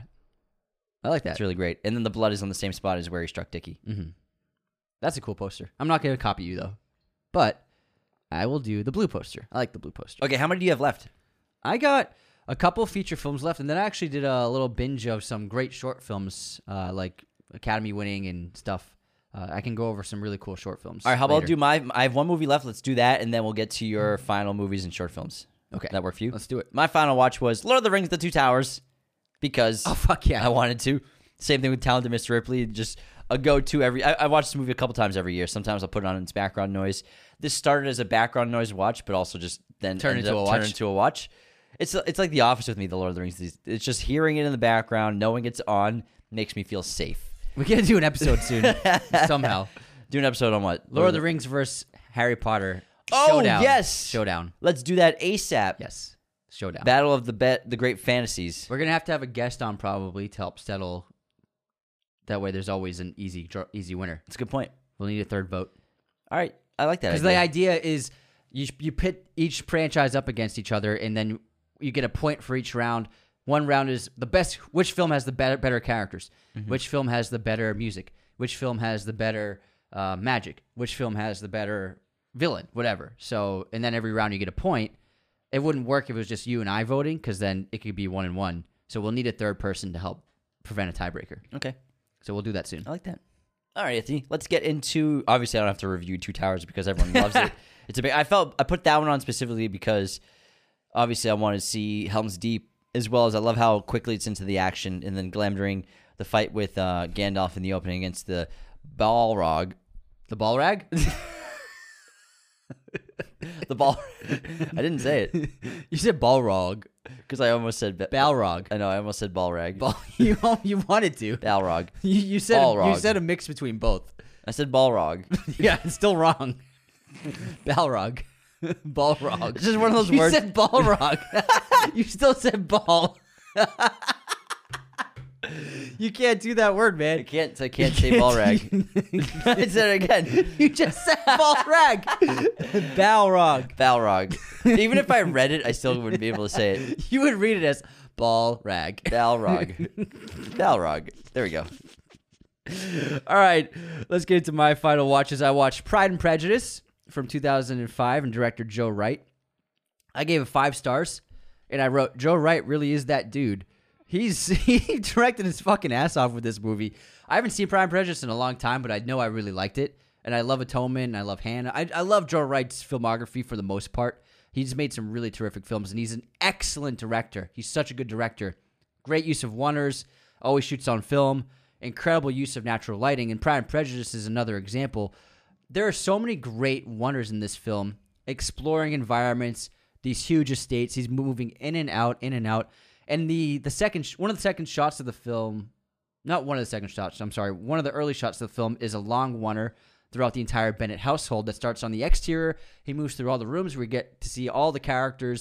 I like that. It's really great. And then the blood is on the same spot as where he struck Dickie. Mm-hmm. That's a cool poster. I'm not gonna copy you though, but I will do the blue poster. I like the blue poster. Okay, how many do you have left? I got a couple feature films left, and then I actually did a little binge of some great short films, uh, like Academy winning and stuff. Uh, I can go over some really cool short films. All right, how about later. do my? I have one movie left. Let's do that, and then we'll get to your final movies and short films. Okay, That work for you? let's do it. My final watch was Lord of the Rings: The Two Towers, because Oh fuck yeah! I wanted to. Same thing with Talented Mister Ripley. Just a go-to every. I, I watch this movie a couple times every year. Sometimes I'll put it on its background noise. This started as a background noise watch, but also just then Turn ended into up a turn watch. into a watch. It's it's like The Office with me. The Lord of the Rings. It's just hearing it in the background, knowing it's on, makes me feel safe. We gotta do an episode soon somehow. Do an episode on what? Lord of the Rings versus Harry Potter. Oh, Showdown. yes! Showdown. Let's do that ASAP. Yes, Showdown. Battle of the Bet, the Great Fantasies. We're gonna have to have a guest on probably to help settle. That way, there's always an easy, dr- easy winner. That's a good point. We'll need a third vote All right, I like that. because the idea is you you pit each franchise up against each other, and then you get a point for each round. One round is the best. Which film has the better better characters? Mm-hmm. Which film has the better music? Which film has the better uh, magic? Which film has the better villain? Whatever. So, and then every round you get a point. It wouldn't work if it was just you and I voting, because then it could be one and one. So we'll need a third person to help prevent a tiebreaker. Okay, So we'll do that soon. I like that. All right, Anthony, let's get into. Obviously, I don't have to review Two Towers because everyone loves it. It's a big. I felt I put that one on specifically because obviously I want to see Helm's Deep, as well as I love how quickly it's into the action, and then Glamdring, the fight with uh, Gandalf in the opening against the Balrog. The ball rag? The ball. I didn't say it You said Balrog. because I almost said ba- Balrog. I know I almost said Balrag. Ball, you you wanted to. Balrog. You, you said you Balrog. said a mix between both. I said Balrog. Yeah, it's still wrong. Balrog. Balrog. It's just one of those you words. said Balrog. You still said ball. You can't do that word, I man. can't. I can't say Balrag. I said it again. You just said Balrag. Balrog. Balrog. Even if I read it, I still wouldn't be able to say it. You would read it as Balrag. Balrog. Balrog. There we go. All right, let's get into my final watches. I watched Pride and Prejudice from two thousand five and director Joe Wright. I gave it five stars, and I wrote, Joe Wright really is that dude. He's he directed his fucking ass off with this movie. I haven't seen Pride and Prejudice in a long time, but I know I really liked it. And I love Atonement, and I love Hannah. I, I love Joe Wright's filmography for the most part. He's made some really terrific films, and he's an excellent director. He's such a good director. Great use of oneers, always shoots on film, incredible use of natural lighting, and Pride and Prejudice is another example. There are so many great wonders in this film, exploring environments, these huge estates. He's moving in and out, in and out. And the the second sh- one of the second shots of the film, not one of the second shots, I'm sorry, one of the early shots of the film is a long oneer throughout the entire Bennett household that starts on the exterior. He moves through all the rooms. We get to see all the characters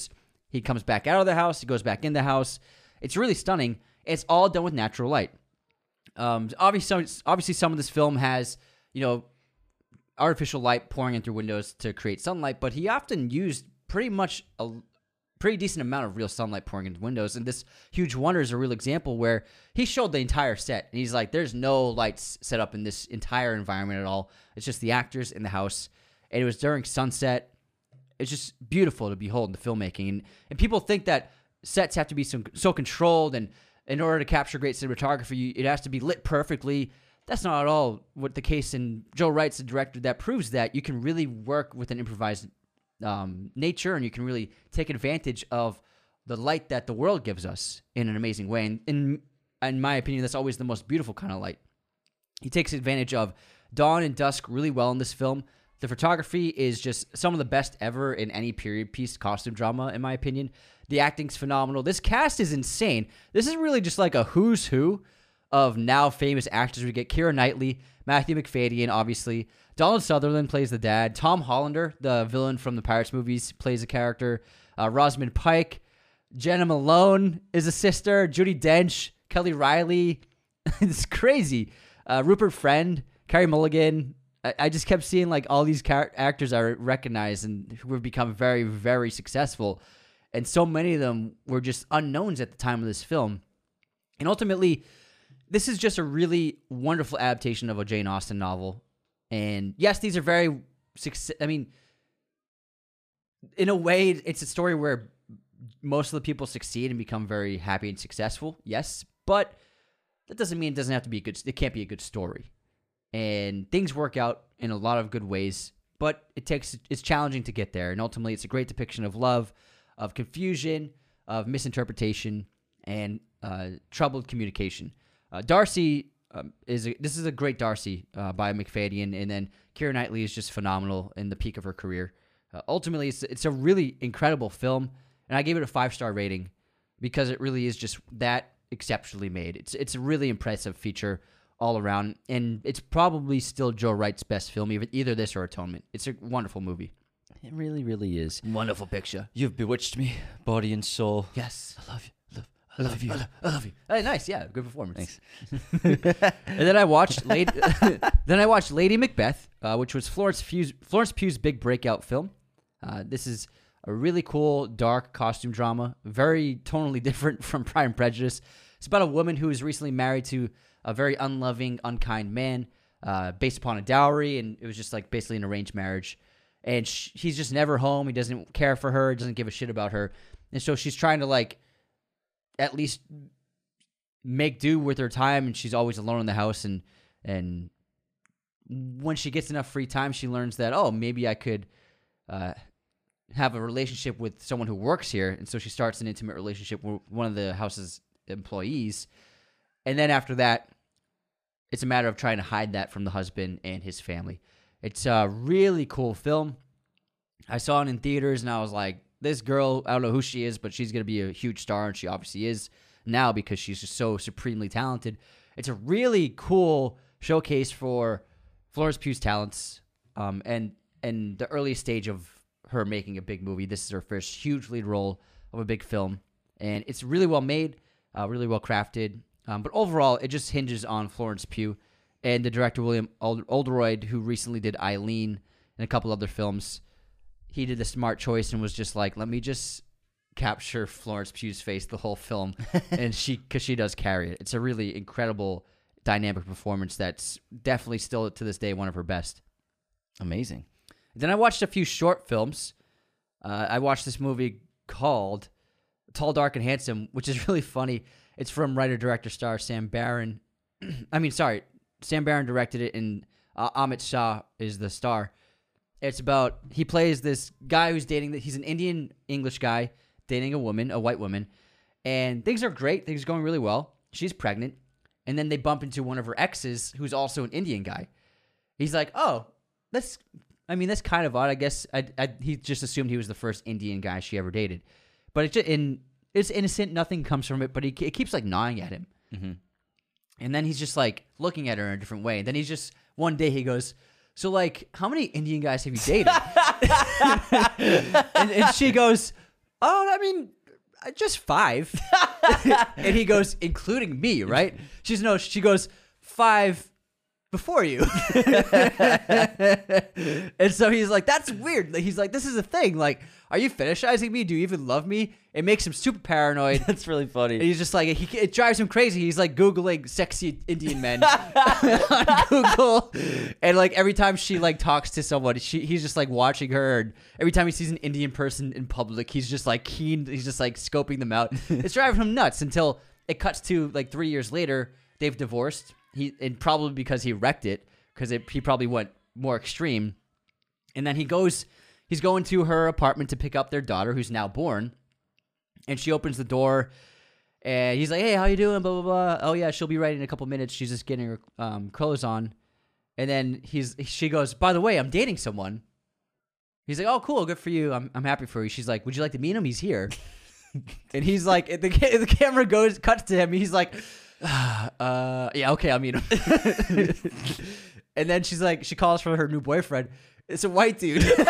He comes back out of the house. He goes back in the house. It's really stunning. It's all done with natural light. Um, obviously, obviously, some of this film has, you know, artificial light pouring in through windows to create sunlight, but he often used pretty much a pretty decent amount of real sunlight pouring into windows. And this Huge Wonder is a real example where he showed the entire set. And he's like, there's no lights set up in this entire environment at all. It's just the actors in the house. And it was during sunset. It's just beautiful to behold in the filmmaking. And, and people think that sets have to be so, so controlled, and in order to capture great cinematography, it has to be lit perfectly. That's not at all what the case. And Joe Wright's the director that proves that you can really work with an improvised um, nature, and you can really take advantage of the light that the world gives us in an amazing way. And in, in my opinion, that's always the most beautiful kind of light. He takes advantage of dawn and dusk really well in this film. The photography is just some of the best ever in any period piece costume drama, in my opinion. The acting's phenomenal. This cast is insane. This is really just like a who's who of now famous actors. We get Keira Knightley, Matthew Macfadyen, obviously. Donald Sutherland plays the dad. Tom Hollander, the villain from the Pirates movies, plays a character. Uh, Rosamund Pike. Jenna Malone is a sister. Judi Dench. Kelly Riley. It's crazy. Uh, Rupert Friend. Carey Mulligan. I, I just kept seeing like all these char- actors I recognize and who have become very, very successful. And so many of them were just unknowns at the time of this film. And ultimately, this is just a really wonderful adaptation of a Jane Austen novel. And yes, these are very success. I mean, in a way, it's a story where most of the people succeed and become very happy and successful. Yes, but that doesn't mean it doesn't have to be a good. It can't be a good story. And things work out in a lot of good ways, but it takes. It's challenging to get there. And ultimately, it's a great depiction of love, of confusion, of misinterpretation, and uh, troubled communication. Uh, Darcy um, is a, this is a great Darcy uh, by Macfadyen, and then Keira Knightley is just phenomenal in the peak of her career. Uh, ultimately, it's it's a really incredible film, and I gave it a five star rating because it really is just that exceptionally made. It's it's a really impressive feature all around, and it's probably still Joe Wright's best film, even either this or Atonement. It's a wonderful movie. It really, really is. Wonderful picture. You've bewitched me, body and soul. Yes. I love you. Love, I love you. I love, I love you. Hey, nice. Yeah, good performance. Thanks. And then I watched Lady, then I watched Lady Macbeth, uh, which was Florence Pugh's, Florence Pugh's big breakout film. Uh, this is a really cool, dark costume drama, very tonally different from Pride and Prejudice. It's about a woman who is recently married to a very unloving, unkind man, uh, based upon a dowry, and it was just like basically an arranged marriage. And sh- he's just never home. He doesn't care for her. Doesn't give a shit about her. And so she's trying to like at least make do with her time, and she's always alone in the house. And and when she gets enough free time, she learns that, oh, maybe I could uh, have a relationship with someone who works here. And so she starts an intimate relationship with one of the house's employees. And then after that, it's a matter of trying to hide that from the husband and his family. It's a really cool film. I saw it in theaters, and I was like, this girl, I don't know who she is, but she's going to be a huge star, and she obviously is now because she's just so supremely talented. It's a really cool showcase for Florence Pugh's talents, um, and, and the early stage of her making a big movie. This is her first huge lead role of a big film, and it's really well made, uh, really well crafted. Um, but overall, it just hinges on Florence Pugh and the director William Oldroyd, who recently did Eileen and a couple other films. He did the smart choice and was just like, let me just capture Florence Pugh's face the whole film, and she, because she does carry it. It's a really incredible, dynamic performance that's definitely still to this day one of her best. Amazing. Then I watched a few short films. Uh, I watched this movie called Tall, Dark, and Handsome, which is really funny. It's from writer-director-star Sam Barron. I mean, sorry, Sam Barron directed it, and uh, Amit Shah is the star. It's about, he plays this guy who's dating, he's an Indian English guy dating a woman, a white woman, and things are great. Things are going really well. She's pregnant, and then they bump into one of her exes, who's also an Indian guy. He's like, oh, that's, I mean, that's kind of odd. I guess I, I, he just assumed he was the first Indian guy she ever dated. But it's just, in, it's innocent. Nothing comes from it, but he it keeps like gnawing at him. Mm-hmm. And then he's just like looking at her in a different way. And then he's just, one day he goes, so like, how many Indian guys have you dated? and, and she goes, Oh, I mean, uh, just five. And he goes, including me, right? She's no, she goes, five before you. And so he's like, that's weird. He's like, this is a thing. Like, are you fetishizing me? Do you even love me? It makes him super paranoid. That's really funny. And he's just like, he, it drives him crazy. He's like Googling sexy Indian men on Google. And like every time she like talks to someone, she, he's just like watching her. And every time he sees an Indian person in public, he's just like keen. He's just like scoping them out. It's driving him nuts until it cuts to like three years later. They've divorced. He and probably because he wrecked it because he probably went more extreme. And then he goes, he's going to her apartment to pick up their daughter who's now born. And she opens the door, and he's like, hey, how you doing, blah, blah, blah. Oh, yeah, she'll be ready in a couple minutes. She's just getting her um, clothes on. And then he's she goes, by the way, I'm dating someone. He's like, oh, cool, good for you. I'm I'm happy for you. She's like, would you like to meet him? He's here. And he's like, the, the camera goes, cuts to him. He's like, uh, yeah, okay, I'll meet him. And then she's like, she calls for her new boyfriend. It's a white dude. What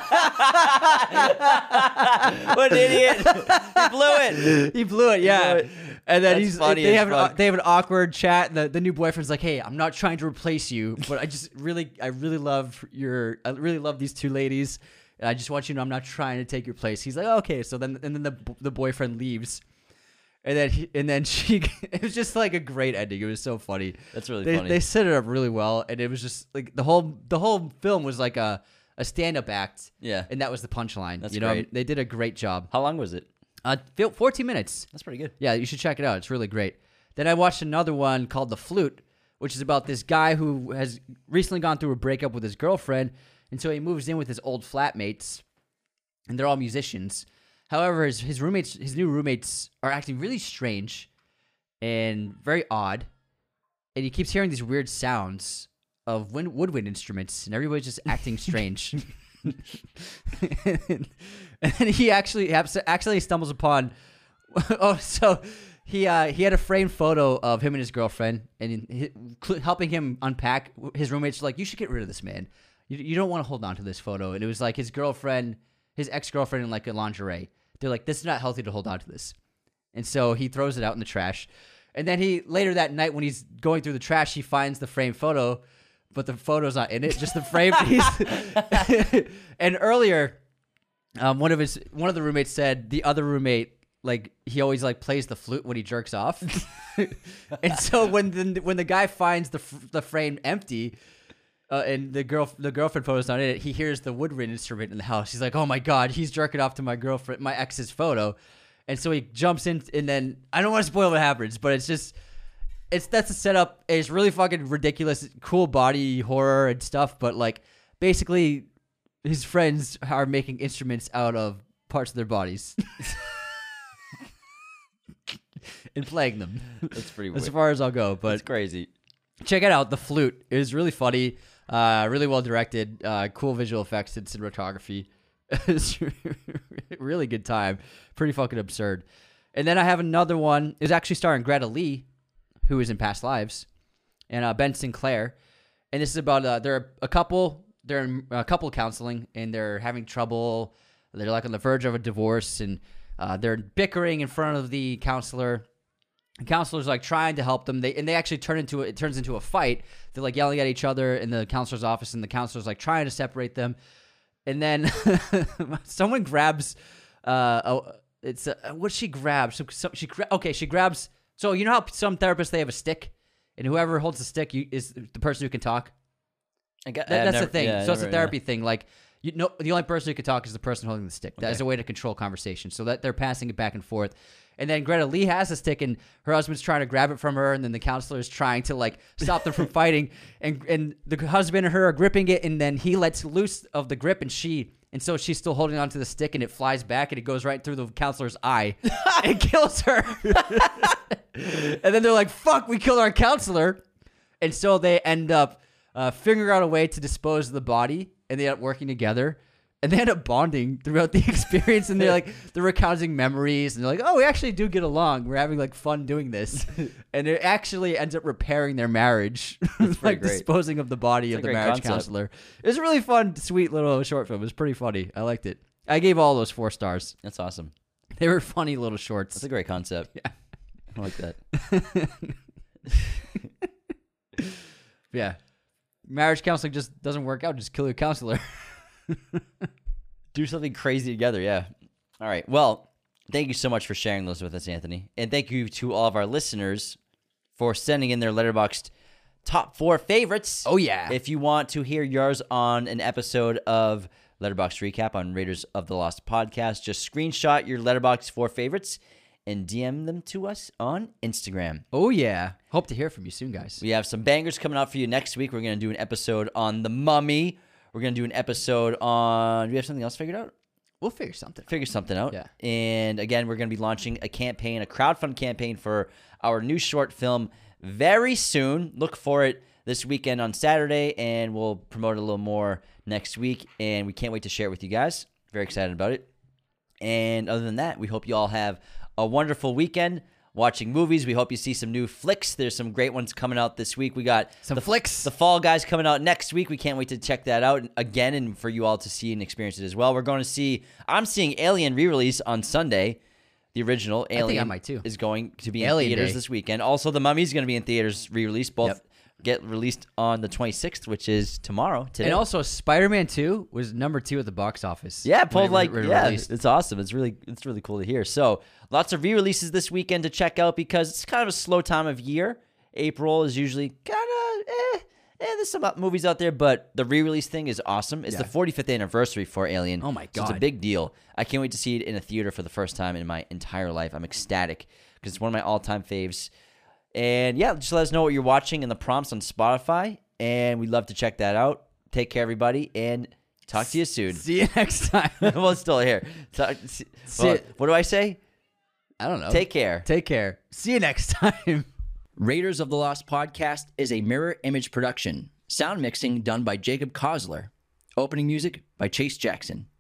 an idiot! He blew it. He blew it. Yeah. Blew it. And then That's he's funny they as have an, fuck. they have an awkward chat. And the, the new boyfriend's like, "Hey, I'm not trying to replace you, but I just really, I really love your, I really love these two ladies, and I just want you to know I'm not trying to take your place." He's like, "Okay." So then, and then the the boyfriend leaves. And then, he, and then she, it was just like a great ending. It was so funny. That's really they, funny. They set it up really well, and it was just like the whole, the whole film was like a, a stand-up act. Yeah. And that was the punchline. That's you know, great. they did a great job. How long was it? Uh, fil- fourteen minutes. That's pretty good. Yeah, you should check it out. It's really great. Then I watched another one called The Flute, which is about this guy who has recently gone through a breakup with his girlfriend, and so he moves in with his old flatmates, and they're all musicians. However, his, his roommates, his new roommates, are acting really strange and very odd, and he keeps hearing these weird sounds of wind, woodwind instruments, and everybody's just acting strange. And then he actually actually stumbles upon. Oh, so he uh, he had a framed photo of him and his girlfriend, and he, helping him unpack. His roommates were like, "You should get rid of this man. You, you don't want to hold on to this photo." And it was like his girlfriend, his ex girlfriend, in like a lingerie. They're like, "This is not healthy to hold on to this," and so he throws it out in the trash. And then he later that night, when he's going through the trash, he finds the framed photo. But the photo's not in it, just the frame piece. And earlier, um, one of his one of the roommates said the other roommate, like, he always like plays the flute when he jerks off. And so when the when the guy finds the the frame empty, uh, and the girl the girlfriend photo's not in it, he hears the woodwind instrument in the house. He's like, "Oh my god, he's jerking off to my girlfriend, my ex's photo." And so he jumps in, and then I don't want to spoil what happens, but it's just. It's that's a setup. It's really fucking ridiculous, cool body horror and stuff. But like, basically, his friends are making instruments out of parts of their bodies and playing them. That's pretty weird. As far as I'll go, but That's crazy. check it out. The Flute is really funny, uh, really well directed, uh, cool visual effects and cinematography. It's really good time. Pretty fucking absurd. And then I have another one. It's actually starring Greta Lee, who is in Past Lives, and uh, Ben Sinclair. And this is about, uh, they're a couple, they're in uh, couple counseling, and they're having trouble. They're like on the verge of a divorce, and uh, they're bickering in front of the counselor. The counselor's like trying to help them. They and they actually turn into a, it turns into a fight. They're like yelling at each other in the counselor's office, and the counselor's like trying to separate them. And then someone grabs, uh, oh, it's uh, what she grabs. So, so she gra- okay, she grabs. So you know how some therapists, they have a stick, and whoever holds the stick you, is the person who can talk. I got, That, I've that's never, the thing. yeah, so it's a never- therapy thing. Like you know, the only person who can talk is the person holding the stick. That Okay. is a way to control conversation. So that they're passing it back and forth. And then Greta Lee has a stick, and her husband's trying to grab it from her, and then the counselor is trying to like stop them from fighting. And and the husband and her are gripping it, and then he lets loose of the grip, and she. And so she's still holding onto the stick, and it flies back, and it goes right through the counselor's eye and kills her. And then they're like, fuck, we killed our counselor. And so they end up uh, figuring out a way to dispose of the body, and they end up working together. And they end up bonding throughout the experience, and they're like, they're recounting memories, and they're like, oh, we actually do get along. We're having like fun doing this. And it actually ends up repairing their marriage, like pretty great. disposing of the body It's of a the great marriage concept. counselor. It was a really fun, sweet little short film. It was pretty funny. I liked it. I gave all those four stars. That's awesome. They were funny little shorts. That's a great concept. Yeah. I like that. Yeah. Marriage counseling just doesn't work out. Just kill your counselor. Do something crazy together, yeah. All right. Well, thank you so much for sharing those with us, Anthony. And thank you to all of our listeners for sending in their Letterboxd top four favorites. Oh, yeah. If you want to hear yours on an episode of Letterboxd Recap on Raiders of the Lost podcast, just screenshot your Letterboxd four favorites and D M them to us on Instagram. Oh, yeah. Hope to hear from you soon, guys. We have some bangers coming out for you next week. We're going to do an episode on The Mummy. We're going to do an episode on... Do we have something else figured out? We'll figure something. Figure something out. Yeah. And again, we're going to be launching a campaign, a crowdfund campaign for our new short film very soon. Look for it this weekend on Saturday, and we'll promote it a little more next week. And we can't wait to share it with you guys. Very excited about it. And other than that, we hope you all have a wonderful weekend watching movies. We hope you see some new flicks. There's some great ones coming out this week. We got Some the, flicks. The Fall Guys coming out next week. We can't wait to check that out again and for you all to see and experience it as well. We're going to see, I'm seeing Alien re-release on Sunday. The original Alien think I might too. is going to be in Alien theaters Day. this weekend. Also, The Mummy is going to be in theaters re-release. Both Yep. get released on the twenty-sixth, which is tomorrow. Today. And also, Spider-Man two was number two at the box office. Yeah, when pulled it re- like re- yeah, released. it's awesome. It's really it's really cool to hear. So lots of re-releases this weekend to check out because it's kind of a slow time of year. April is usually kind of eh, eh. There's some movies out there, but the re-release thing is awesome. It's Yeah. the forty-fifth anniversary for Alien. Oh my So it's a God. big deal. I can't wait to see it in a theater for the first time in my entire life. I'm ecstatic because it's one of my all-time faves. And yeah, just let us know what you're watching in the prompts on Spotify, and we'd love to check that out. Take care, everybody, and talk to you soon. See you next time. well, it's still here. Talk, see, See well, it. what do I say? I don't know. Take care. Take care. See you next time. Raiders of the Lost podcast is a mirror image production. Sound mixing done by Jacob Kosler. Opening music by Chase Jackson.